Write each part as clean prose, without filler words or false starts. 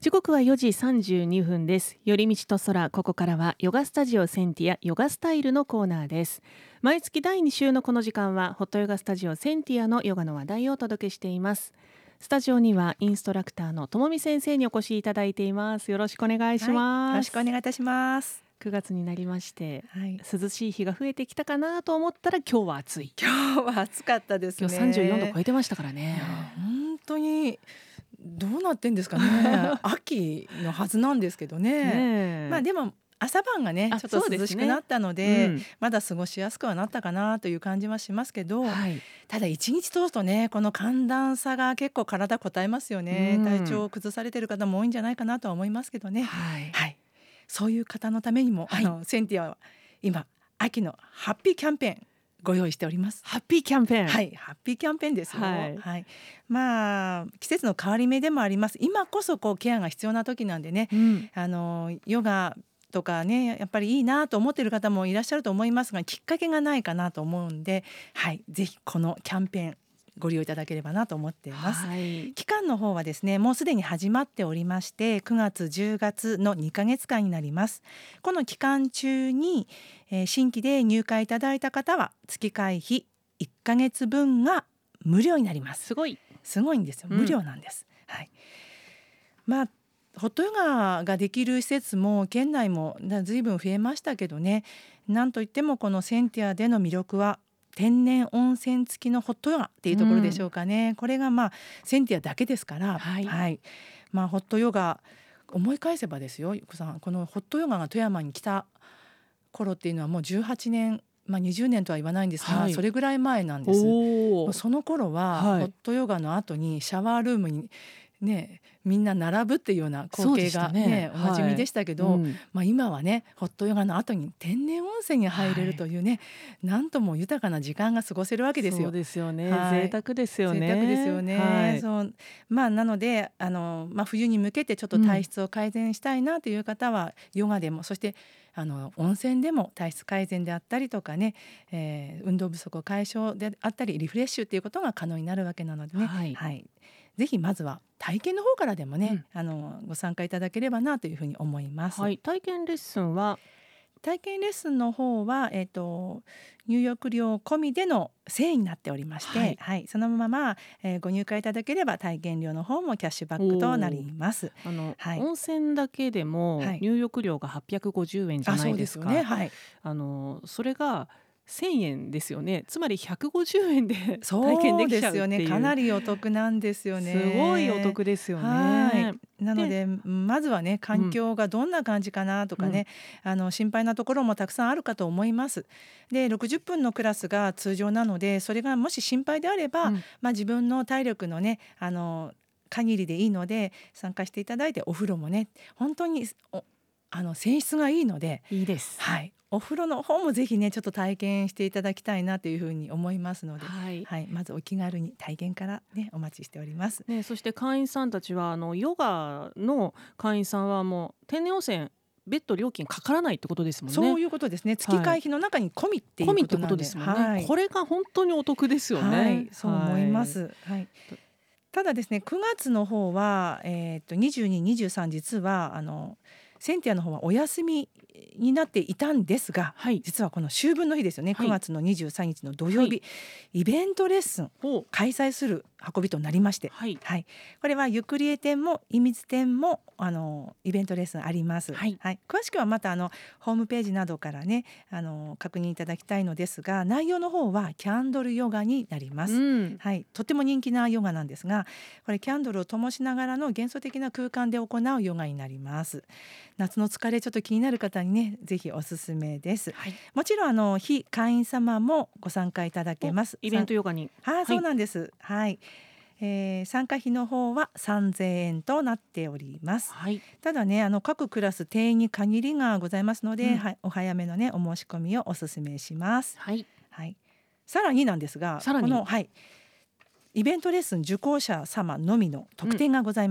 時刻は4時32分です。寄り道と空、ここからはヨガスタジオセンティアヨガスタイルのコーナーです。毎月第2週のこの時間はホットヨガスタジオセンティアのヨガの話題をお届けしています。スタジオにはインストラクターのともみ先生にお越しいただいています。よろしくお願いします。 よろしくお願いいたします。 9月になりまして、涼しい日が増えてきたかなと思ったら今日は暑い。 今日は暑かったですね。 今日34度超えてましたからね。 本当にどうなってんですかね。秋のはずなんですけどね。まあでも朝晩がねちょっと涼しくなったので、まだ過ごしやすくはなったかなという感じはしますけど、ただ一日通すとねこの寒暖差が結構体こたえますよね。体調を崩されている方も多いんじゃないかなとは思いますけどね。そういう方のためにも、センティアは今秋のハッピーキャンペーンご用意しております。 ハッピーキャンペーン。 ハッピーキャンペーンですよ。まあ季節の変わり目でもあります。今こそケアが必要な時なんでね、ヨガとかねやっぱりいいなと思っている方もいらっしゃると思いますが、きっかけがないかなと思うんで、ぜひこのキャンペーンご利用いただければなと思っています。期間の方はですねもうすでに始まっておりまして、9月10月の2ヶ月間になります。この期間中に、新規で入会いただいた方は月会費1ヶ月分が無料になります。すごいんですよ。無料なんです。まあホットヨガができる施設も県内も随分増えましたけどね、なんといってもこのセンティアでの魅力は天然温泉付きのホットヨガっていうところでしょうかね。これがセンティアだけですから、ホットヨガ思い返せばですよ、ゆこさん、このホットヨガが富山に来た頃っていうのはもう18年20年とは言わないんですが、それぐらい前なんです。その頃は、ホットヨガの後にシャワールームにねみんな並ぶっていうような光景がおなじみでしたけど、今はねホットヨガの後に天然温泉に入れるというね、なんとも豊かな時間が過ごせるわけですよ。 そうですよね。贅沢ですよね。 贅沢ですよね。なので冬に向けてちょっと体質を改善したいなという方は、ヨガでもそして温泉でも体質改善であったりとかね、運動不足解消であったりリフレッシュということが可能になるわけなのでね、ぜひまずは体験の方からでもね、ご参加いただければなというふうに思います。 体験レッスンの方は、入浴料込みでの1000円になっておりまして、そのまま、ご入会いただければ体験料の方もキャッシュバックとなります。 温泉だけでも入浴料が850円じゃないですか。それが1000円ですよね。つまり150円で体験できちゃうっていう。そうですよね。 かなりお得なんですよね。 すごいお得ですよね。 なのでまずはね環境がどんな感じかなとかね、心配なところもたくさんあるかと思います。で60分のクラスが通常なので、それがもし心配であれば、自分の体力のね限りでいいので参加していただいて、お風呂もね本当に泉質がいいのでいいです。 お風呂の方もぜひねちょっと体験していただきたいなというふうに思いますので、まずお気軽に体験からねお待ちしております。 そして会員さんたちはヨガの会員さんはもう天然温泉別途料金かからないってことですもんね。 そういうことですね。月会費の中に込みっていうことですもんね。 これが本当にお得ですよね。 そう思います。ただですね9月の方は、22、23実はセンティアの方はお休みになっていたんですが、実はこの秋分の日ですよね、9月の23日の土曜日、イベントレッスンを開催する運びとなりまして、これはゆくりえ店も射水店もイベントレッスンあります。詳しくはまたホームページなどからね確認いただきたいのですが、内容の方はキャンドルヨガになります。とっても人気なヨガなんですが、これキャンドルを灯しながらの幻想的な空間で行うヨガになります。夏の疲れちょっと気になる方にねぜひおすすめです。もちろん非会員様もご参加いただけます。 イベントヨガに。 そうなんです。参加費の方は3000円となっております。ただね各クラス定員に限りがございますので、お早めのねお申し込みをお勧めします。さらになんですが、このイベントレッスン受講者様のみの特典がございます。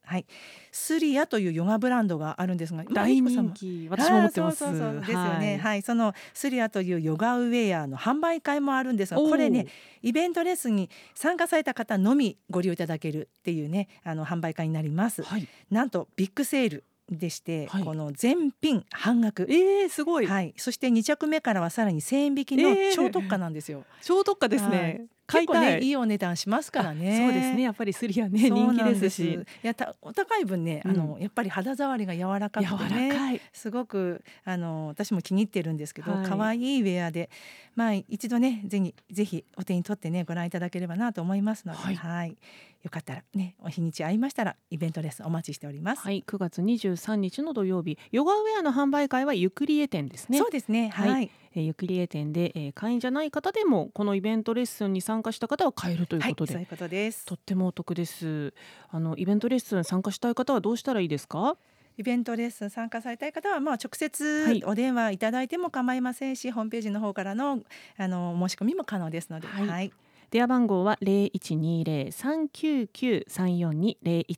はい、スリアというヨガブランドがあるんですが、 大人気、私も持ってます。 そうですよね、はい、そのスリアというヨガウェアの販売会もあるんですが、これねイベントレッスンに参加された方のみご利用いただけるっていうね販売会になります、はい、なんとビッグセールでして、はい、この全品半額、 すごい、 はい、そして2着目からはさらに1000円引きの超特価なんですよ、 超特価ですね、はい、 結構ねいいお値段しますからね。 そうですね、やっぱりスリアね人気ですし、 いやお高い分ねやっぱり肌触りが柔らかくてね、すごく私も気に入ってるんですけど、可愛いウェアで、一度ねぜひお手に取ってねご覧いただければなと思いますので、はい、よかったらねお日にち合いましたらイベントレッスンお待ちしております。 はい、9月23日の土曜日、ヨガウェアの販売会はゆくりえ店ですね。 そうですね、はい、 ゆくりえ店で、会員じゃない方でもこのイベントレッスンに参加した方は買えるということで、 そういうことです。 とってもお得です。イベントレッスン参加したい方はどうしたらいいですか？ イベントレッスン参加されたい方は直接お電話いただいても構いませんし、ホームページの方からの申し込みも可能ですので、 電話番号は0120-399-342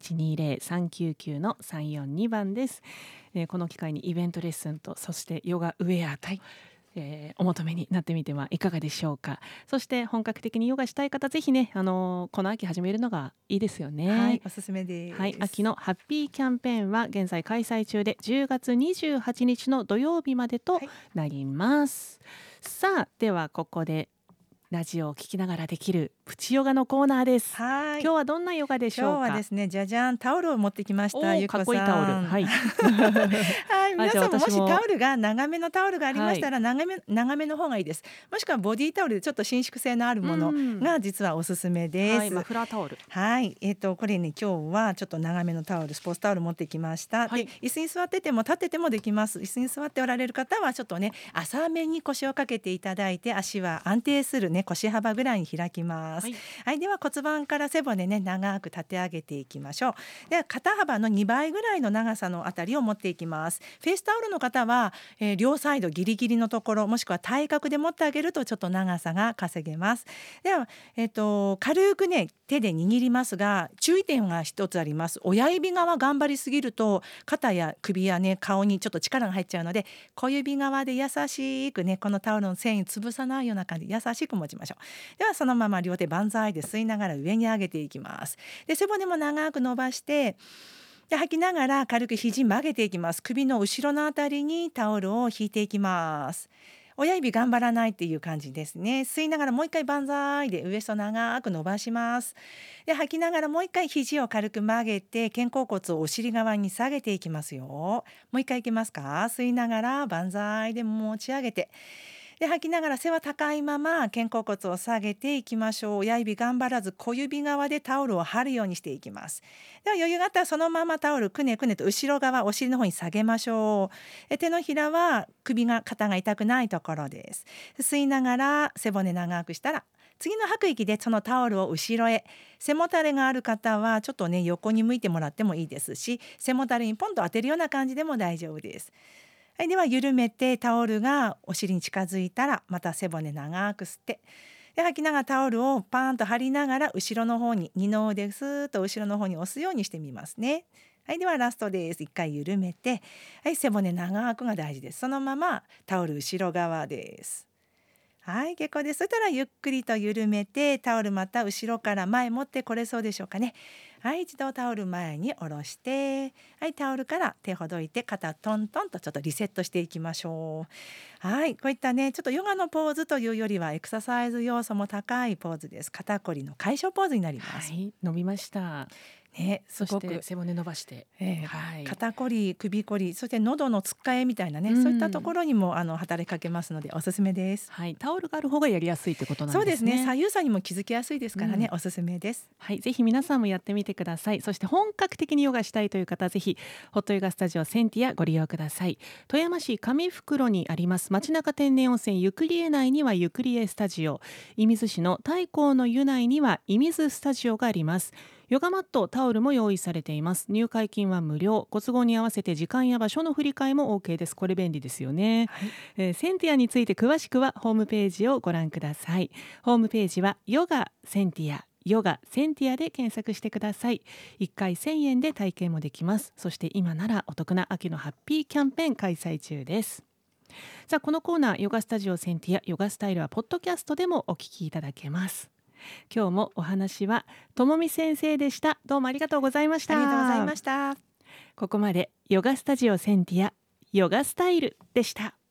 0120-399の342番です。この機会にイベントレッスンとそしてヨガウェアと、お求めになってみてはいかがでしょうか。そして本格的にヨガしたい方、ぜひねこの秋始めるのがいいですよね。 はい、おすすめです。 はい、秋のハッピーキャンペーンは現在開催中で10月28日の土曜日までとなります、さあではここでラジオを聞きながらできるプチヨガのコーナーです。今日はどんなヨガでしょうか？ 今日はですね、じゃじゃん、タオルを持ってきました。ゆこさん、 かっこいいタオル、はい、 はい、皆さんももしタオルが長めのタオルがありましたら、長めの方がいいです。もしくはボディタオルでちょっと伸縮性のあるものが実はおすすめです。 マフラータオル、 はい、これね今日はちょっと長めのタオル、スポーツタオル持ってきました、で椅子に座ってても立っててもできます。椅子に座っておられる方はちょっとね浅めに腰をかけていただいて、足は安定するね腰幅ぐらいに開きます。はい、では骨盤から背骨ね長く立て上げていきましょう。では肩幅の2倍ぐらいの長さのあたりを持っていきます。フェイスタオルの方は、両サイドギリギリのところ、もしくは対角で持ってあげるとちょっと長さが稼げます。では、軽くね手で握りますが、注意点が一つあります。親指側頑張りすぎると肩や首やね顔にちょっと力が入っちゃうので、小指側で優しくねこのタオルの繊維潰さないような感じで優しく持ちましょう。ではそのまま両手万歳で吸いながら上に上げていきます。で背骨も長く伸ばして、で吐きながら軽く肘曲げていきます。首の後ろのあたりにタオルを引いていきます。親指頑張らないっていう感じですね。吸いながらもう一回万歳でウエスト長く伸ばします。で吐きながらもう一回肘を軽く曲げて肩甲骨をお尻側に下げていきますよ。もう一回いきますか。吸いながら万歳で持ち上げて、で吐きながら背は高いまま肩甲骨を下げていきましょう。親指頑張らず小指側でタオルを張るようにしていきます。では余裕があったらそのままタオルくねくねと後ろ側お尻の方に下げましょう。手のひらは肩が痛くないところです。吸いながら背骨長くしたら、次の吐く息でそのタオルを後ろへ、背もたれがある方はちょっとね横に向いてもらってもいいですし、背もたれにポンと当てるような感じでも大丈夫です。はい、では緩めてタオルがお尻に近づいたらまた背骨長く吸って、で吐きながらタオルをパーンと張りながら後ろの方に二の腕スーッと後ろの方に押すようにしてみますね。はい、ではラストです。一回緩めて、はい、背骨長くが大事です。そのままタオル後ろ側です。はい、結構です。そしたらゆっくりと緩めてタオルまた後ろから前持ってこれそうでしょうかね。はい、一度タオル前に下ろして、はい、タオルから手ほどいて肩トントンとちょっとリセットしていきましょう。はい、こういったねちょっとヨガのポーズというよりはエクササイズ要素も高いポーズです。肩こりの解消ポーズになります。 はい、伸びましたね。そして背骨伸ばして、 はい、肩こり首こり、そして喉のつっかえみたいなね、そういったところにも働きかけますのでおすすめです。 はい、タオルがある方がやりやすいってことなんですね。 そうですね、左右差にも気づきやすいですからね、おすすめです。 はい、ぜひ皆さんもやってみてください。そして本格的にヨガしたいという方はぜひホットヨガスタジオセンティアご利用ください。富山市上袋にあります町中天然温泉ゆくりえ内にはゆくりえスタジオ、射水市の太閤の湯内には射水スタジオがあります。ヨガマット、タオルも用意されています。入会金は無料。ご都合に合わせて時間や場所の振り替えも OK です。これ便利ですよね。はい、センティアについて詳しくはホームページをご覧ください。ホームページはヨガセンティアヨガセンティアで検索してください。1回1000円で体験もできます。そして今ならお得な秋のハッピーキャンペーン開催中です。さあ、このコーナーヨガスタジオセンティアヨガスタイルはポッドキャストでもお聞きいただけます。今日もお話はともみ先生でした。どうもありがとうございました。 ありがとうございました。 ここまでヨガスタジオセンティアヨガスタイルでした。